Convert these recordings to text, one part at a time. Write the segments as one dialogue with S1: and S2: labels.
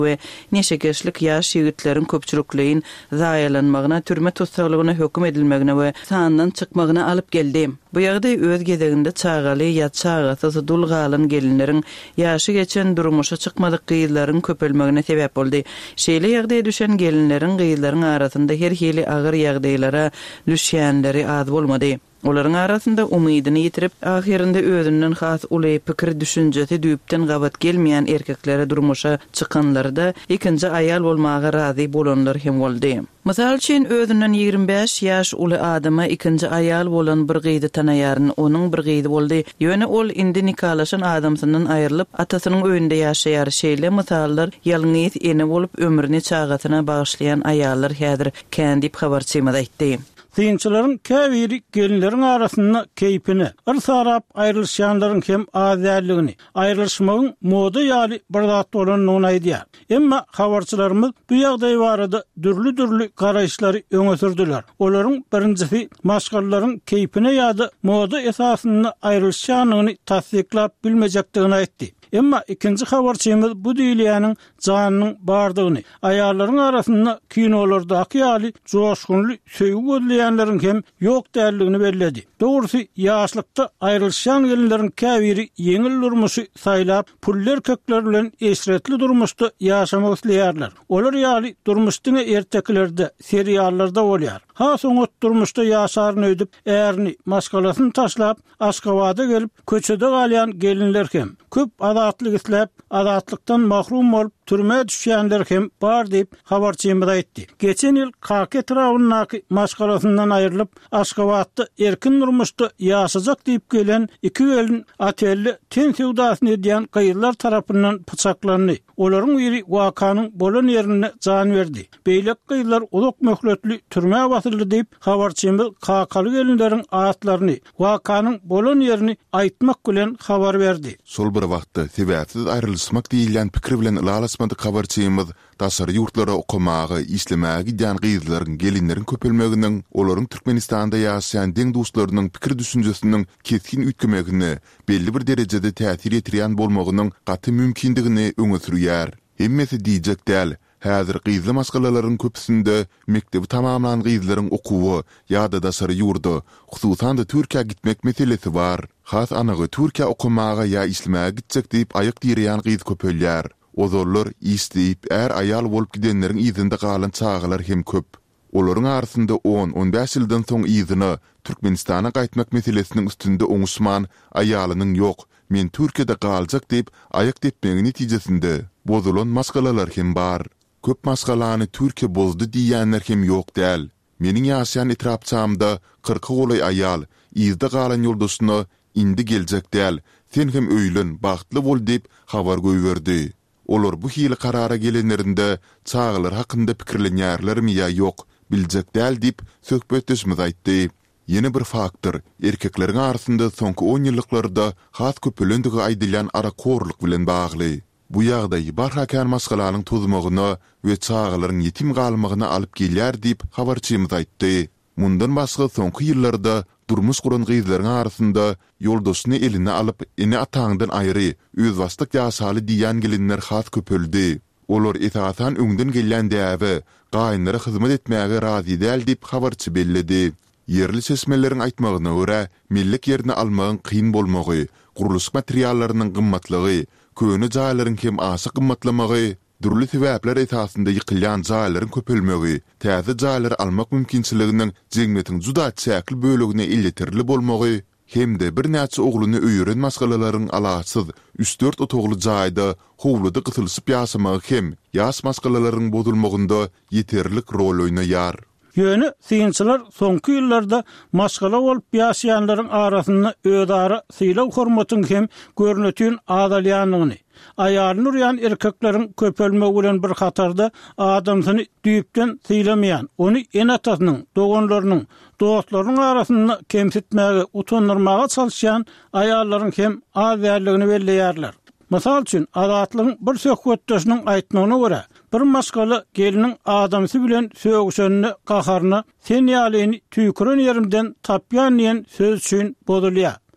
S1: we neşekeşlik yaş ýigitlerin köpçülikliğin zaýalanmagyna, türme tutsaglygyna höküm edilmegine we sandan çykmagyna alyp geldi. Bu ýagdaý öz gezeginde çağaly ýa çağatsy dul galan gelinleriň ýaşy geçen durmuşa çykmadyk gyýylaryň köpelmegine sebäp boldy. Şeýle ýagdaýa düşen gelinleriň gyýylaryň arasynda her hili agyr ýagdaýlara düşýänleri az bolmady. Olaryň arasynda umydyny ýitirip, ahirinde özünden has uly pikir düşünjesi düýpden gabat gelmeýän erkeklere durmuşa çykanlarda ikinji aýal bolmagy razy bolanlar hem boldy. Mysal üçin özünden 25 ýaş uly adama ikinji aýal bolan bir gyýdy tanaýaryn onuň bir gyýdy boldy. Ýöne ol indi nikalaşan adamsynyň aýrylyp atasynyň öýünde ýaşaýar. Şeýle mysallar ýalňyz ene bolup ömrüni çağatyna bagyşlayan aýallar häzir kän diýip habarçymada aýtdy.
S2: Synçylaryň käbiri gelinleriň arasynda keýpini, ırsarap aýrylşanlaryň hem azadlygini, aýrylşmagyň moda ýaly bir zat bolanyny aýdýar. Emma habarçylarymyz bu ýagdaý barada dürli garaýşlary öňe sürdiler. Olaryň birincisi maşgallaryň keýpine ýa-da moda esasynda aýrylşanyny tasdiklap bilmejekdigini aýtdy. Emma ikinji habarçymyz bu diýilýäniň janynyň bardygyny, aýallaryň arasynda kinolardaky ýaly joşgunly söýgü gözleýänleriň hem ýok däldigini bellädi. Dogrusy ýaşlykda aýrylşan gelinleriň käbiri ýeňil durmuşy saýlap, puller kökler bilen eşretli durmuşda ýaşamak isleýärler. Olar ýaly durmuşdyň erteklerde, seriallarda bolýar. Ha soňat durmuşda ýaşaryny ödüp, ärini, maskalasyny taşlap, Aşgabatda gelip köçede galýan gelinler hem köp azatlyk isläp, azatlykdan mahrum bolup türme düşýänler hem bar diýip habarçymyza aýtdy. Geçen ýyl Kake Trawnnaky maskalasyndan aýrylyp, Aşgabatda erkin durmuşda ýaşajak diýip gelen iki gelin atelli ten sewdasyny edýän gyýylar tarapyndan pyçaklandy. Olaryň biri wakanyň bolan ýerine jan berdi. Beýlek gyýylar ulak möhletli türme batyryldy diýip habarçymyz Kakaly gelinleriň atlaryny, wakanyň bolan ýerini aýtmak bilen habar berdi.
S3: Sol bir wagtda sebäpsiz aýrylşmak diýilen pikir bilen lalasmady habarçymyz daşary ýurtlara okumagy, islemäge gidýän gyýylaryň gelinleriň köpelmeginden, olaryň Türkmenistanda ýaşaýan deň dostlarynyň pikir düşünjesiniň keskin üýtgemegini, belli bir derejede täsir etdirýän bolmagynyň gaty mümkindigini öňe sürýär. Hemmesi diýjek däl. Häzir gyýyly maskalaryň köpüsinde mektebi tamamlanan gyýylaryň okuwy ýa-da daşary ýurdu, hususan da Türkiýe gitmek meselesi bar. Has anagy Türkiýe okumaga ýa islemäge gitjek diýip aýyk diýýän gyýyl köpelýär. Ozorlar isleýip aýal bolup gidenleriň ýyzynda galan çağalar hem köp. Olaryň arasynda 10-15 ýyldan soň ýyzyny Türkmenistana gaýtmak meselesiniň üstünde oňuşman aýalynyň ýok, men Türkiýede galjak diýip aýyk depmegi netijesinde bozulan maskalalar hem bar. Köp maskalany Türkiýe bozdy diýýänler hem ýok däl. Meniň ýaşaýan etrapçamda 40 goly aýal ýyzda galan ýoldaşyna indi geljek däl, sen hem öýlen, bagtly bol diýip habar goýberdi. Olar bu hili karara gelenlerinde çağalar hakynda pikirlenýärlermi ýa ýok, biljek däl diýip söhbetleşmiz aýtdy. Yeni bir faktor, erkekleriň arasynda soňky 10 ýyllyklarda has köpelendigi aýdylýan arakorluk bilen bagly. Bu ýagdaý barhakan maskalaryň tuzmagyna we çağalaryň ýetim galmagyna alyp gelýär diýip habarçymyz aýtdy. Mundan başga soňky ýyllarda durmuş guran gyýylaryň arasynda ýoldaşyny eline alyp ene ataňdan aýry, öz wagtlyk ýaşaly diýen gelinler has köpeldi. Olar esasan öňden gelýän däwe, gaýynlara hyzmat etmäge razy däl diýip habarçy belledi. Yerli sesmelerin aýtmagyna görä, millik ýerini almagyň kyn bolmagy, guruluş materiallarynyň gymmatlygy, köni jaýlaryň hem asy gymmatlamagy, durly sebäpler esasynda ýykylýan jaýlaryň köpelmegi, täze jaýlar almak mümkinçiliginiň jeňmetiň juda çäkli bölegine illetirli bolmagy, hemde bir näçe ogluny öýüren maskalaryň alaçsyz 3-4 otogly jaýda howluda gysylşyp ýaşamagy hem ýaş maskalaryň bozulmagynda ýeterlik rol oýnaýar.
S2: Ýöne synçylar soňky ýyllarda maskala bolup ýaşaýanlaryň arasynda öýdara sylaw hormatyň hem görnetýän adalýanlygyny, aýalyny urýan erkekleriň köpelmegi bilen bir hatarda adamsyny düýpden sylamyan, ony en atasynyň, doganlarynyň, dostlarynyň arasynda kemsitmäge, utanyrmaga çalyşan aýallaryň hem azadlygini belleýärler. Mysal üçin azatlygyň bir söhbetdeşiniň aýtmagyna görä, bir maskala geliniň adamsy bilen söýgüşeni gaharyna sen ýalyny tüýküren ýerimden tapýan diýen söz üçin bozulýar.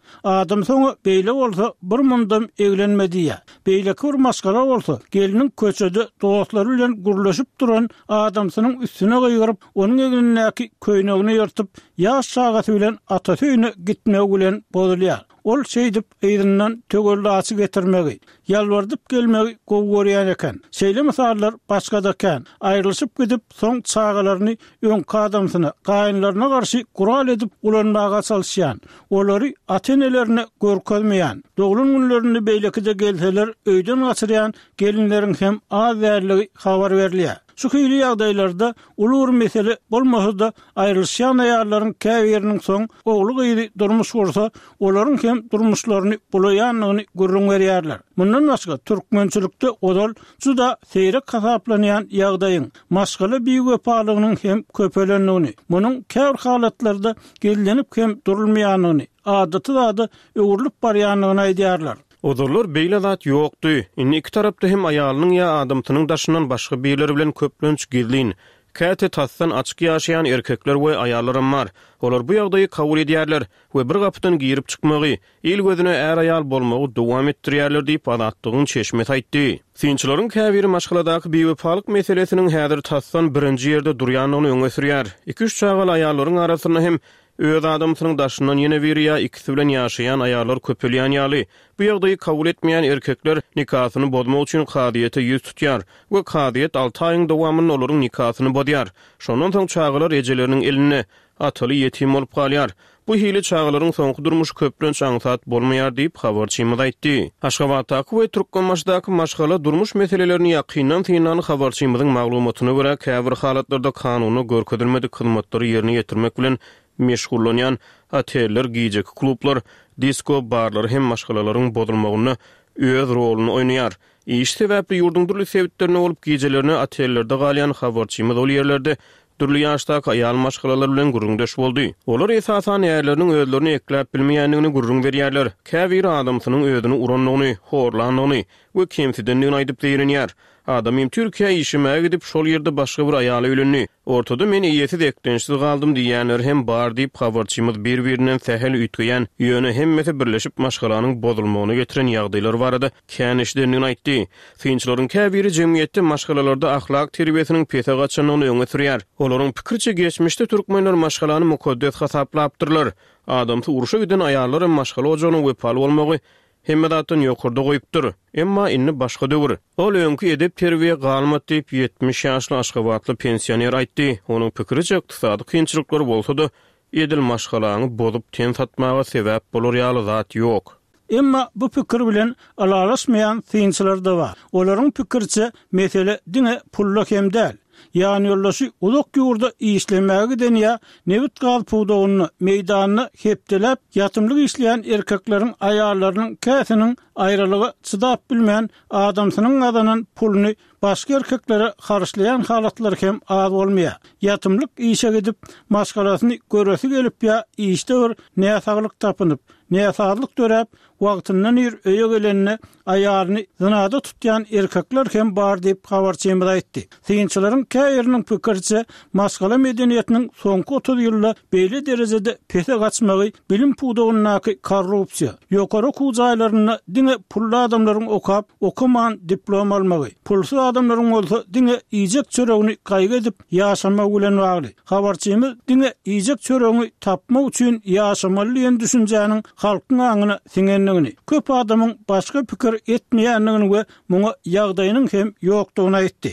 S2: Adam soňa beýle bolsa bir mundam eglenmedi ya. Beýle kur maskara bolsa gelinin köçede dostlary bilen gurlaşyp duran adamsynyň üstüne goýup onuň eglenindäki köýnegini ýırtyp ýaş şagaty bilen ata töýüne gitmek bilen bolýar. Ol şeýdip eýrinden tögölli açy getirmegi, ýalwardyp gelmegi gowgorýan eken. Şeýle misallar başgadaken aýrylyşyp gidip soň çağalaryny öňki adamsyna, gaýynlaryna garşy gural edip ulanmaga çalşýan. Olary atenelerine görkezmeýän. Dogulun günlerini beýlekide gelseler öýden gaçyrýan gelinleriň hem az därligi habar berilýär. Şu hili ýagdaýlarda ulur mesele bolmasa da aýrylşan aýallaryň käbiriniň soň ogly gyzy durmuş bolsa, olaryň hem durmuşlaryny bulaýanlygyny görüň berýärler. Mundan başga türkmençilikde odal juda seýrek hasaplanýan ýagdaýyň maşgaly biýik wepalygynyň hem köpelenligini, munyň käbir halatlarda gellenip hem durulmaýanlygyny, adaty öwürlüp barýanlygyny aýdýarlar.
S4: Odurlar beýle zat ýokdy. Inni iki tarapda hem aýalynyň ýa adamtynyň daşyndan başga beýleri bilen köplünç gizlin. Käte tassan açyk ýaşaýan erkekler we aýallarym bar. Olar bu ýagdaýy kabul edýärler we bir gapydan girip çykmagy, el gözüne är aýal bolmagy dowam etdirýärler diýip adatdygyny çeşmet aýtdy. Synçylaryň käbiri maşgaladaky biwepalyk meselesiniň häzir tassan birinji ýerde durýanlygyny öňe sürýär. 2-3 çagal aýallaryň arasynda hem öz adamsynyň daşyndan ýene biri ýa ikisi bilen ýaşaýan aýallar köpelýän ýaly. Bu ýagdaýy kabul etmeýän erkekler nikahyny bozmak üçin kadyýete ýüz tutýar we kadyýet 6 aýyň dowamyny olaryň nikahyny bodýar. Şondan soň çağalar ejeleriniň eline atyly ýetim bolup galýar. Bu hili çağalaryň soňky durmuş köplenç aňsat bolmaýar diýip habarçymyz aýtdy. Aşgabatdaky we Türkmenmaşdaky maşgala durmuş meselelerini ýakyndan habarçymyzyň maglumatyna görä käbir halatlarda kanuny görkezilmedik hyzmatlary ýerine ýetirmek bilen meşgullanýan ateller, giýjek klublar, disko barlar hem maşgalalaryň bozulmagyna öz roluny oýnaýar. Iş sebäpli ýurduň durly sebitlerine bolup giýjelerini atellerde galýan habarçymyz ol ýerlerde türli ýaşdaky aýal maşgalalar bilen gurrundaş boldy. Olar esasan ýerleriniň özlerini ekläp bilmeýänligini gurrun berýärler. Käbir adamsynyň özüni uranlygyny, horlanlygyny we kemsidenligini aýdyp beýrenýär. Adamym Türkiýe işime gidip şol ýerde başga bir aýaly ölenni. Ortada men iýeti dekdenşsiz galdym diýenler hem bar diýip habarçymyz bir-birinden sähel üýtgeýän, ýöne hemmeti birleşip maşgalanyň bozulmagyny getiren ýagdaýlar barada känişlerini aýtdy. Synçylaryň käbiri jemgyýetde maşgalalarda ahlak terbiýesiniň pete gaçanyny öňe sürýär. Olaryň pikirçe geçmişde türkmenler maşgalany mukaddes hasaplapdyrlar. Adamty uruşa giden aýallar maşgala ojagynyň wepaly bolmagy hemmedatyn ýokurda goýupdyr. Emma inni başga döwür. Ol öňkü edep terbiýe galmat diýip 70 ýaşly aşgabatly pensioner aýtdy. Onuň pikiriçe ykdysady kynçylyklar bolsa-da edil maşgalany bozup ten satmaga sebäp bolar ýaly zat ýok.
S2: Emma bu pikir bilen alalaşmayan synçylar da bar. Olaryň pikirçe mesele diňe pulluk hem däl. Yani yollaşı uluk ýurda işlemäge denýä, nebit gal puwdagyny meýdanyny hepdelep ýatymlyk işleýän erkekleriň aýallarynyň käsiniň aýralygy çydap bilmeýän adamsynyň adanan pulny başga erkeklere garşlaýan halatlar hem az bolmaýar. Ýatymlyk işe gidip maşgalasyny göresi gelip ýa işde bir näsaglyk tapynyp, näsaglyk dörep wagtyndan ýer öýe gelenine aýaryny zynada tutýan erkekler hem bar diýip habarçymyz aýtdy. Synçylaryň käýeriniň pikirçe maşgala medeniýetiniň soňky 30 ýylda beýle derejede pete gaçmagy bilim puwdagynyňky korrupsiýa, ýokary kujaýlaryny diňe pully adamlaryň okap, okuman diplom almagy, pulsuz adamlaryň bolsa diňe iýjek çöregini gaýga edip ýaşamak bilen bagly. Habarçymyz diňe iýjek çöregini tapmak üçin ýaşamaly diýen düşünjäniň halkyň aňyna siňenligini, köp adamyň başga pikir etmeýänligini we muňa ýagdaýynyň hem ýokdugyny aýtdy.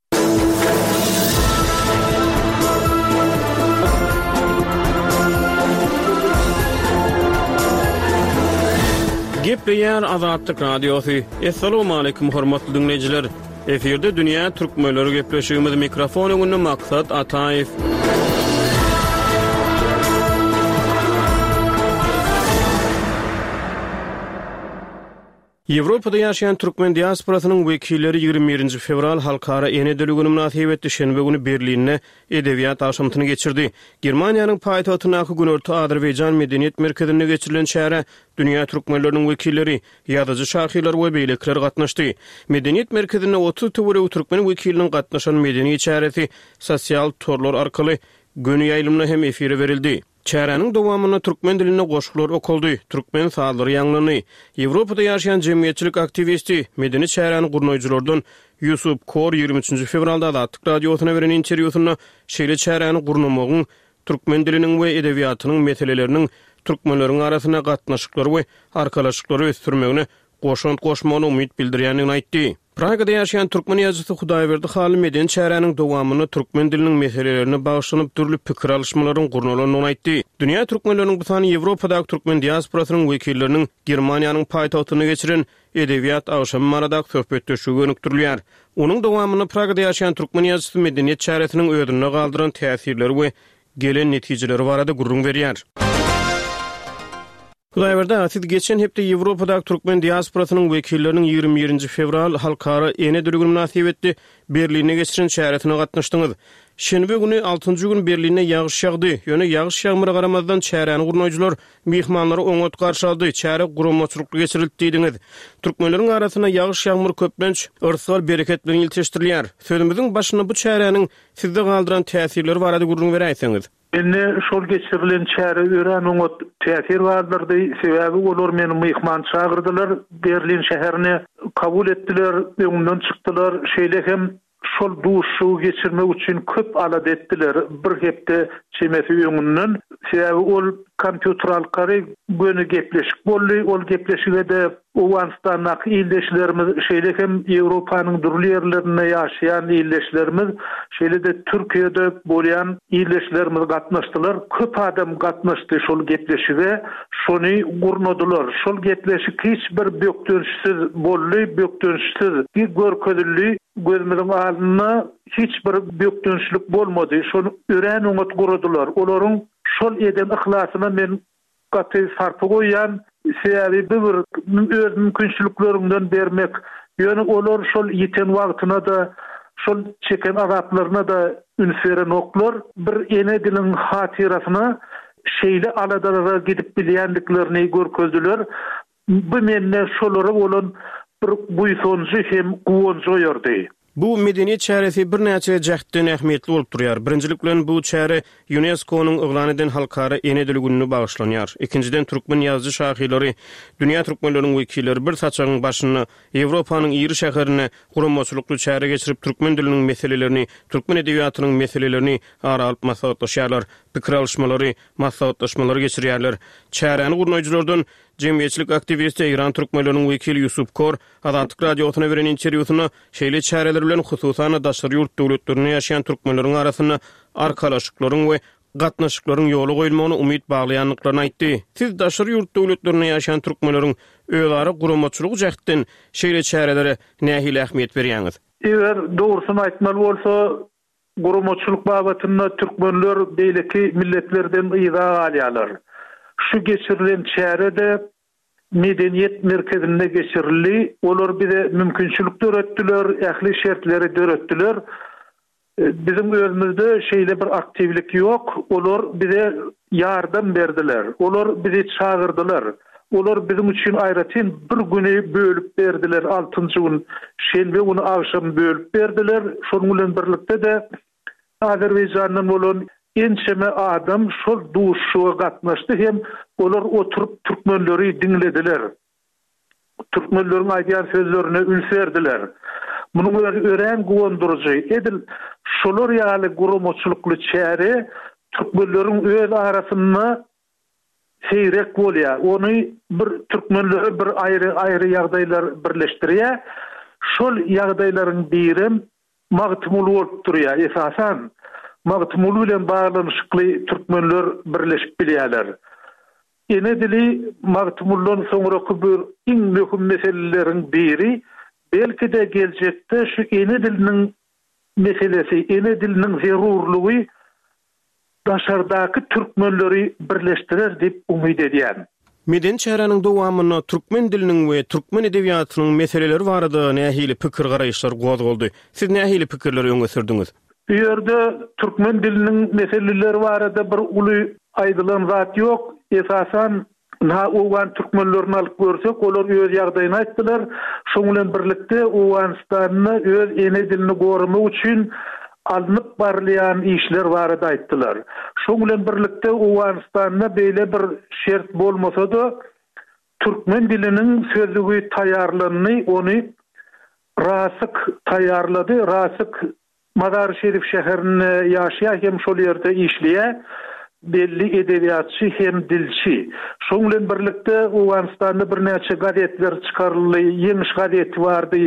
S4: Gepleýär Azatlyk radiosu. Assalamu alaykum hormatly dinleýijiler. Eferde dünýä türkmenleri gepleşigimiz mikrofonyny maksat Ataýew. Ýewropada ýaşaýan türkmen diasporasynyň wekilleri 21 fevral halkara enedeli günü münasibetli şenbe günü Berlinne edebiýat aşamyny geçirdi. Germaniýanyň paýtagtynaky Günorta Azerbaýjan Medeniýet Merkezinde geçirilen şähere dünýä türkmenleriniň wekilleri, ýazyjy şahylar we beýlekler gatnaşdy. Medeniýet Merkezinde 30 töwere türkmen wekiliniň gatnaşan medeni şäheresi sosial torlar arkaly günü ýaýlymyna hem efire berildi. Çäräniň dowamyna türkmen diline goşuklar okuldy. Türkmen sazlary ýanglany. Ýewropada ýaşaýan jemgyýetçilik aktivisti, medeni çäräni gurnoýjylardan Yusuf Kor 23 fevralda Azatlyk radiosyna beren interwýusynda şeýle çäräni gurnamagyň türkmen diliniň we edebiýatynyň meseleleriniň türkmenleriň arasyna gatnaşyklary we arkalaşyklary ösdürmegine goşmagyny umyt bildirýändigini aýtdy. Pragada ýaşaýan türkmen ýazgysy Hudaýberdi Haly medeni çäräniň dowamyny türkmen diliniň meselelerine bagyşlanyp türli pikir alışmalaryň gurnalanyny aýtdy. Dünýä türkmenläriniň bu sany Ýewropadaky türkmen diasporasynyň wekilleriniň Germaniýanyň paýtagtyna geçiren edebiýat agşamy maradaky söhbetdeşigi önükdirilýär. Onuň dowamyny Pragada ýaşaýan türkmen ýazgysy medeniýet çäresiniň ödünne galdyran täsirleri we gelen netijeleri barada gurrun berýär. Hudaýberdi asyl geçen hepde Ýewropadaky türkmen diasporasynyň wekilleriniň 21 fevral halkara ene dürgün münasibetli Berline geçiren çäretine gatnaşdyňyz. Şenbe güni 6-njy gün Berline ýagyş ýagdy. Ýöne ýagyş ýagmyry garamazdan çäräni gurnoýjylar mehmanlary oňat garşy aldy. Çäre guramaçylykly geçirildi diýdiňiz. Türkmenleriň arasyna ýagyş ýagmyry köplenç ırsal bereket bilen ýetirdirilýär. Sözümiziň başyna bu çäräniň sizde galdyran täsirleri barada gurrun berýärsiňiz.
S5: Enne şol geçirilen çäre ören oňat täsir bardyrdy. Sebäbi olar meni mehman çağırdylar. Berlin şäherini kabul etdiler, öňümden çykdylar. Şeýle hem şol duşu geçirmek üçin köp alad etdiler. Bir hepde çemesi öňünden. Sebäbi ol kompýuter alkary göni gepleşik boldy. Ol gepleşige de Owanstanaky ildeşlerimiz, şeýle hem Ýewropanyň durly ýerlerinde ýaşaýan ildeşlerimiz, şeýle de Türkiýede bolýan ildeşlerimiz gatnaşdylar. Köp adam gatnaşdy şol gepleşige, şonu gurnadylar. Şol gepleşik hiç bir bökdönüşsiz boldy, bökdönüşsiz bir görkezli gözümizin aldyna hiç bir bökdönüşlik bolmady. Şonu ören oňat guradylar. Olaryň şol eden ihlasyna men gaty sarpy goýan sebäbi bir öz mümkinçiliklerinden bermek. Ýöne olar şol ýeten wagtyna da şol çeken azaplaryna da ünferen oklar. Bir ene dilin hatirasyna şeýle aladalara gidip bilýändiklerini görkezdiler. Bu menne şolary bolan bir buýsonjy hem guwonjy ýerdi.
S4: Bu medeniýet çäresi bir näçe jähtden ähmiýetli bolup durýar. Birinjilik bilen bu çäre UNESCO-nyň yglan eden halkara ene dili gününe bagyşlanýar. Ikinciden türkmen ýazgy şahyрлary, dünýä türkmenläriniň wekilleri bir saçagyň başyny Ýewropanyň ýyry şäherine guramaçylykly çäre geçirip türkmen diliniň meselelerini, türkmen edebiýatynyň meselelerini ara alyp maslahatlaşýarlar, pikir alışmalary, maslahatlaşmalary geçirýärler. Çäreni gurnoýjylardan jemgyýetçilik aktivisti İran türkmenläriniň wekili Yusuf Kor Azatlyk radiosyna beren interwýusynda şeýle çäreler bilen hususan daşary ýurt döwletlerinde ýaşaýan türkmenleriň arasyna arkalaşyklaryň we gatnaşyklaryň ýoly goýulmagyna umyt baglaýanlyklaryny aýtdy. Siz daşary ýurt döwletlerinde ýaşaýan türkmenleriň özara guramaçylyk jähtden şeýle çärelere nähili ähmiýet berýäňiz?
S5: Eger dogrusyny aýtmaly bolsa, guramaçylyk babatynda türkmenler beýleki milletlerden ýyza alýarlar. Şu geçirilen çärede medeniýet merkezinde geçirildi. Olar bize mümkinçilik döretdiler, ähli şertleri döretdiler. Bizim özümizde şeýle bir aktivlik ýok. Olar bize ýardam berdiler. Olar bizi çağırdylar. Olar bizim üçin aýratyn bir güni bölüp berdiler. 6-njy gün şenbe güni agşam bölüp berdiler. Şonuň bilen birlikde de Azerbaýjanyň bolan ençeme adam şol duşuğa gatnaşdy hem olar oturup türkmenleri dinlediler. Türkmenleriň aýdýan sözlerine ülserdiler. Munuň ören gowandyrjy edil şolar ýaly guramaçylykly çäre türkmenleriň öz arasyna seýrek bolýar. Ony bir türkmenleri bir aýry ýagdaýlar birleşdirýär. Şol ýagdaýlaryň biri magtymul bolup durýar. Esasan magtymul bilen baglanyşykly türkmenler birleşip bilýärler. Ene dili magtymuldan soňraky bir iň möhüm meseleleriň biri belki de geljekde şu ene diliniň meselesi, ene diliniň zerurlugy daşardaky türkmenleri birleşdirer dip umyt edýän.
S4: Meden çäreniň dowamyna türkmen diliniň we türkmen edebiýatynyň meseleleri barada nähili pikir garaýşlar gozgoldy. Siz nähili pikirleri öňe sürdiňiz?
S5: Bu ýerde türkmen diliniň meseleleri barada bir uly aýdylan zat ýok. Esasan owan türkmenlerini alyp görsek, olar öz ýagdaýyny aýtdylar. Şoň bilen birlikde Owanstanyny öz ene dilini gorumak üçin alınıp barlayan işler barada aýtdylar. Şoň bilen birlikde Owganistanda beýle bir şert bolmasa da türkmen diliniň sözlügi taýýarlanyny ony Rasyk taýýarlady. Rasyk Mazar Şerif şäherinde ýaşaýar hem şol ýerde işleýär. Belli edebiýatçy hem dilçi. Şoň bilen birlikde Owganistanda bir näçe gazetler çykaryldy, ýeňiş gazeti bardy,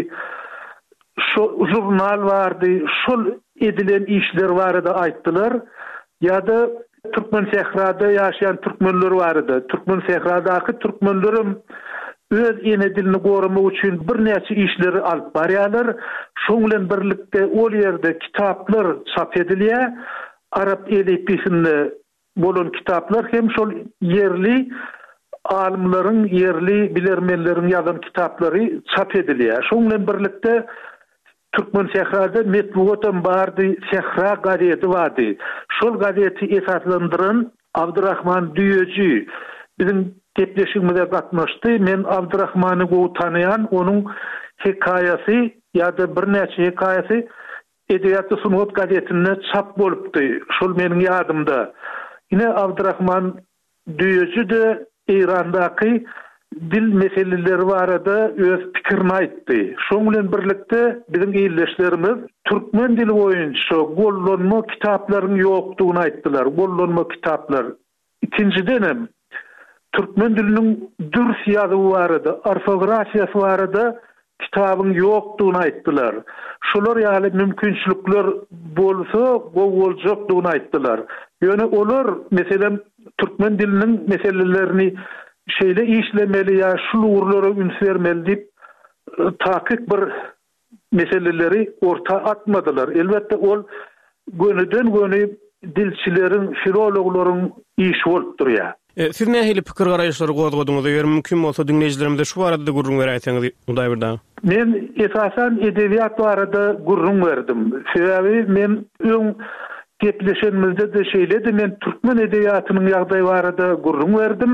S5: şu jurnal bardy, şol edilen işler barada aýtdylar. Ýa-da Türkmen sehrada ýaşaýan türkmenler bardy. Türkmen sehradaky türkmenlerim öz ene dilini gorumak üçin bir näçe işleri alyp barýarlar. Şoň bilen birlikde ol ýerde kitaplar çap edilýär. Arap elifbisinde bolan kitaplar hem şol yerli alimlerin, yerli bilermenlerin ýazan kitaplary çap edilýär. Şoň bilen birlikde Türkmen sehrada metbuatan bardy, Sehra gazeti bardy. Şol gazeti esaslandyran Abdurrahman Düýeci bizim gepleşigimize gatnaşdy. Men Abdurrahmany gowy tanıyan, onuň hekaýasy ýa-da bir näçe hekaýasy Edebiyat Sunut gazetinde çap bolupdy. Şol meniň ýadymda. Yine Abdurrahman Düýeci de İrandaky dil meseleleri barada öz pikirini aýtdy. Şoň bilen birlikde bizim ýerleşlerimiz türkmen dili boýunça gollanma kitaplaryň ýokdugyny aýtdylar. Gollanma kitaplar. İkinciden türkmen diliniň dürs ýazyby barada, orfografiýasy barada kitabyň ýokdugyny aýtdylar. Şolar ýaly mümkinçilikler bolsa, boljakdygyny aýtdylar. Ýöne olar meselem türkmen diliniň meselelerini şeýle işlemeli ýa şu urlara üns bermeli diýip taýyk bir meseleleri orta atmadylar. Elbetde ol gönüden göni dilçilerin, filologlaryň işi bolup durýar.
S4: Siz nähili pikir garaýşlary gozgodyňyz ýer mümkin bolsa dinleýijilerimize şu barada gurrun beräýsäňiz uday birden.
S5: Men esasen edebiýat barada gurrun berdim. Sebebi men öň gepleşenimizde de şeýledi, men türkmen edebiýatynyň ýagdaýy barada gurrun berdim.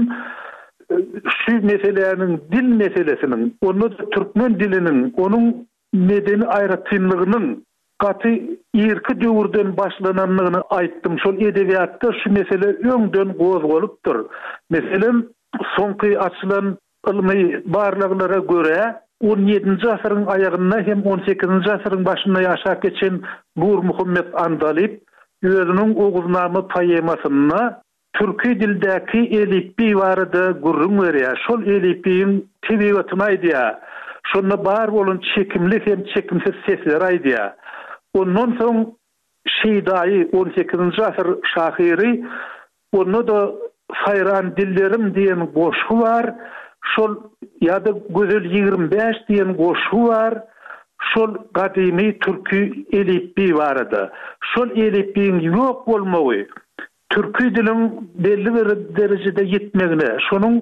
S5: Şu meselelerin dil meselesinin, onu da türkmen dilinin, onun medeni aýratynlygynyň gaty irki döwürden başlananlygyny aýtdym. Şol edebiýatda şu mesele öňden gozgolypdyr. Meselem soňky açylan ilmi barlyklara göre 17-nji asyryň aýagynda hem 18-nji asyryň başynda ýaşap geçen Nur Muhammed Andalip özüniň oguznamy poemasyna türkü dildäki elifbi barada gurrun berýär. Şol elifbiň tebigatyny aýdýar. Şonda bar bolan çekimli hem çekimsiz sesler aýdýar. Ondan soň şeýdaý 18-nji asyr şahyry onu da Sayran dillerim diýen goşgy bar. Şol ýa-da Gözel 25 diýen goşgy bar. Şol gadymy türkü elifbi barada. Şol elifbiň ýok bolmagy türkü diliniň belli bir derejede ýetmegine, şonuň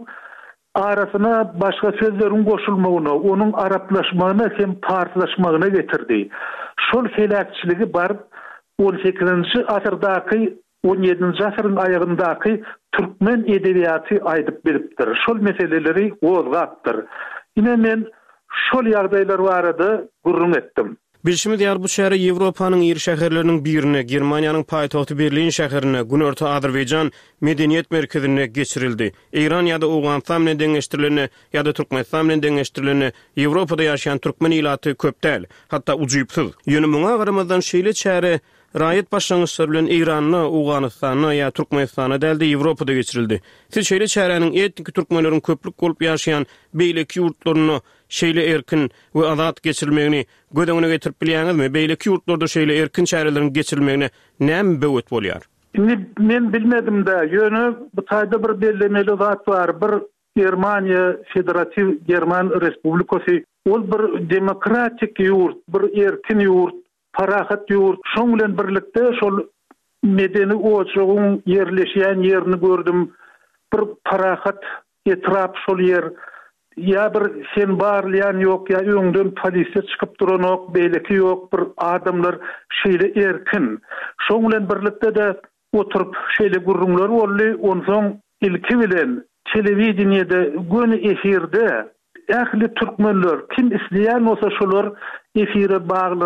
S5: arasyna başga sözleriň goşulmagyna, onuň araplaşmagyna hem parslaşmagyna getirdi. Şol felakçyligi bar 18-nji asyrdaky 17-nji asyryň aýagyndaky türkmen edebiýaty aýdyp beripdir. Şol meseleleri gozgatdyr. Ine men şol ýagdaýlar barada gurrun etdim.
S4: Bilşimi diýär bu şäher Ýewropanyň ýer şäherleriniň birine, Germaniýanyň paýtagty Berlin şäherine, Günörtü Azerbaýjan medeniýet merkezine geçirildi. İran ýa-da Owganistan bilen deňeşdirilene ýa-da Türkmenistan bilen deňeşdirilene Ýewropada ýaşaýan türkmen ilaty köp däl, hatda ujypsyz. Ýöne muňa garamazdan şeýle şähere raýat başlangyçlary bilen İranyny, Owganistany ýa Türkmenistany däldi Ýewropada geçirildi. Siz şeýle şäheriniň etnik türkmenleriň köplük bolup ýaşaýan beýleki ýurtlaryny şeýle erkin we azat geçirilmegini gödüňine getirip bilýäňizmi? Beýleki ýurtlarda şeýle erkin şäherleriň geçirilmegine näme böwet bolýar?
S5: Men bilmedim de, ýöne bu taýda bir bellemeli zat bar. Bir Germaniýa Federativ German Respublikasy, ol bir demokratik ýurt, bir erkin ýurt, parahat ýurt. Şoň bilen birlikde şol medeni oçugyň yerleşýän ýerini gördüm. Bir parahat etrap şol ýer. Ya bir sen barlayan ýok, ya öňden polisiýa çykyp duran ýok, beýleki ýok, bir adamlar şeýle erkin. Şoň bilen birlikde de oturup şeýle gurrunlar boldy. Onsoň ilki bilen telewizionyada göni efirde ähli türkmenler kim isleýän bolsa şolar efire baglanyp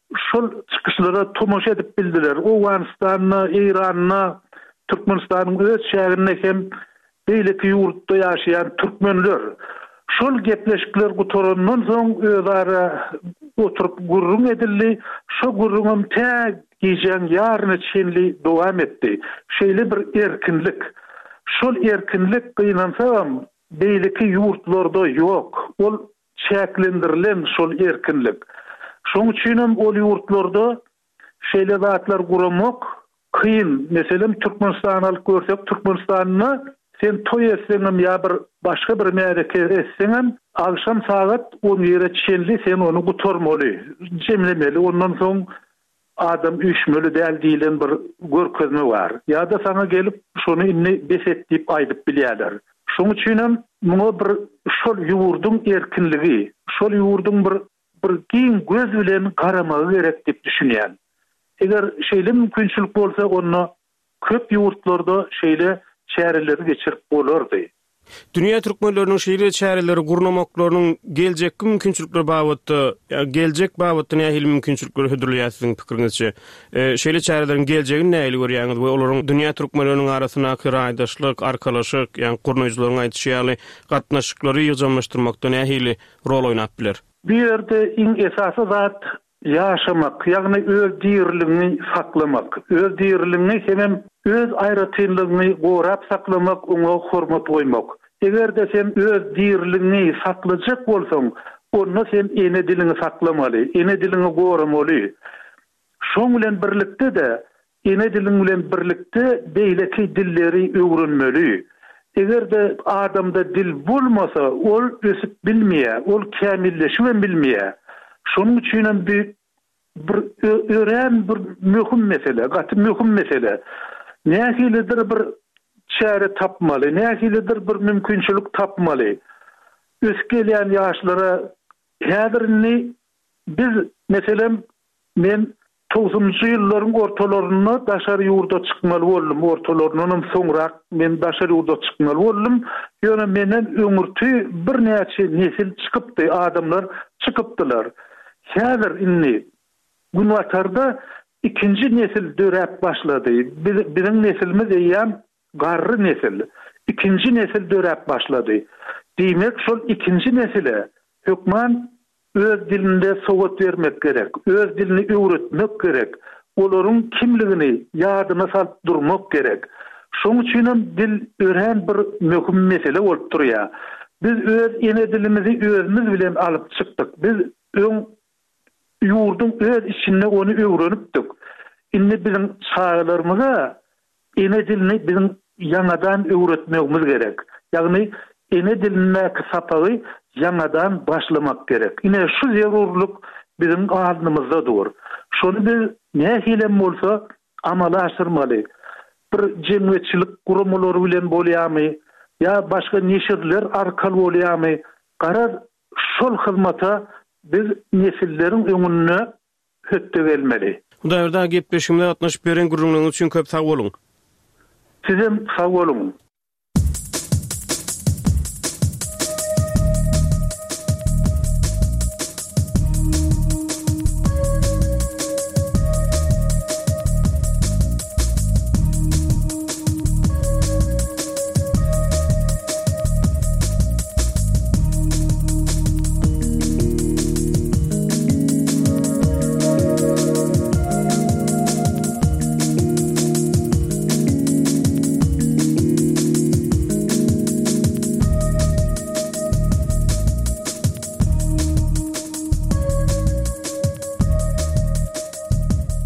S5: şol çıkışlara tomoşa edip bildiler. Awganistan'a, İran'a, Türkmenistan'ın öz şäherine hem beýleki ýurtda ýaşaýan türkmenler şol gepleşikler gutorandan soň özara oturup gurrun edildi. Şo gurrunum täg gijen ýaryna çenli dowam etdi. Şeýle bir erkinlik. Şol erkinlik gynansa beýleki ýurtlarda ýok. Ol çäklendirilen şol erkinlik. Şoň üçin ol ýurtlarda şeýle zatlar guramak kıyın. Meselem Türkmenistan'ı alıp görsek, Türkmenistan'ı sen toy etseňem ya bir başga bir mereke etseňem akşam saat 10 ýere çenli sen onu gutormaly, jemlemeli. Ondan soň adam üşmeli däl diýilen bir görkezme bar. Ya da sana gelip şonu inni beset diýip aýdyp bilýärler. Şoň üçin muňa bir şol ýurdun erkinligi, şol ýurdun bir giň göz bilen garamagy gerek diýip düşünýän. Eger şeýle mümkinçilik bolsa onu köp ýurtlarda şeýle şäherleri geçirip bolardy.
S4: Dünýä türkmenläriniň şeýle şäherleri gurnamoklarynyň geljekki mümkinçilikleri babatda, geljek babatda nähili mümkinçilikleri hödürleýärsiň pikiriňizçe? Şeýle şäherleriň geljegini nähili görýäňiz we olaryň dünýä türkmenläriniň arasynda aýdaşlyk, arkalaşyk, ýani gurnaýjylaryň aýdýaly gatnaşyklary ýygamlaşdyrmakda nähili rol oýnap biler?
S5: Bir ýerde iň esasy zat ýaşamak, ýagny öz dirligini saklamak, öz dirligini hem öz aýratynlygyny gorap saklamak, oňa hormat goýmak. Eger de sen öz dirligini saklajak bolsaň, onu sen ene dilini saklamaly, ene dilini goramaly. Şoň bilen birlikde de ene dilin bilen birlikde beýleki dilleri öwrenmeli. Eger de adamda dil bolmasa, ol ösüp bilmeýär, ol kämilleşip bilmeýär. Şonuň üçin bir ören bir möhüm mesele, gaty möhüm mesele. Nähilidir bir çäre tapmaly, nähilidir bir mümkinçilik tapmaly. Öskelýän ýaşlara häzirini biz meselem men 90-njy ýyllaryň ortalaryna daşary ýurda çykmaly boldum. Ortalaryndan soňrak men daşary ýurda çykmaly boldum. Ýöne menden öňürtü bir näçe nesil çykypdy, adamlar çykypdylar. Häzir inni günwatarda ikinci nesil döräp başlady. Biziň nesilimiz ýa garry nesil. İkinci nesil döräp başlady. Diýmek şol ikinci nesile hökman öz dilinde sowat vermek gerek. Öz dilini öwretmek gerek. Olaryň kimligini ýadyna salyp durmak gerek. Şoň üçin dil ören bir möhüm mesele bolup durýar. Biz öz ene dilimizi özümüz bilen alyp çykdyk. Biz ýurdun öz içinde onu öwrenipdik. Indi biziň çağlarymyza ene dilini biziň ýanadan öwretmegimiz gerek. Ýagny ene diline sapagy ýanadan başlamak gerek. Ine şu zerurluk biziň aldymyzda dur. Şonu biz nähilem bolsa amala aşyrmaly. Bir jemgyýetçilik gurumlary bilen bolýarmy, ýa başga neşirler arkaly bolýarmy? Garar şol hyzmata biz nesilleriň öňüne hötte gelmeli.
S4: Bu daýrda gepleşimde gatnaşyp beren gurrunlygyňyz üçin köp sag boluň.
S5: Sizem sag boluň.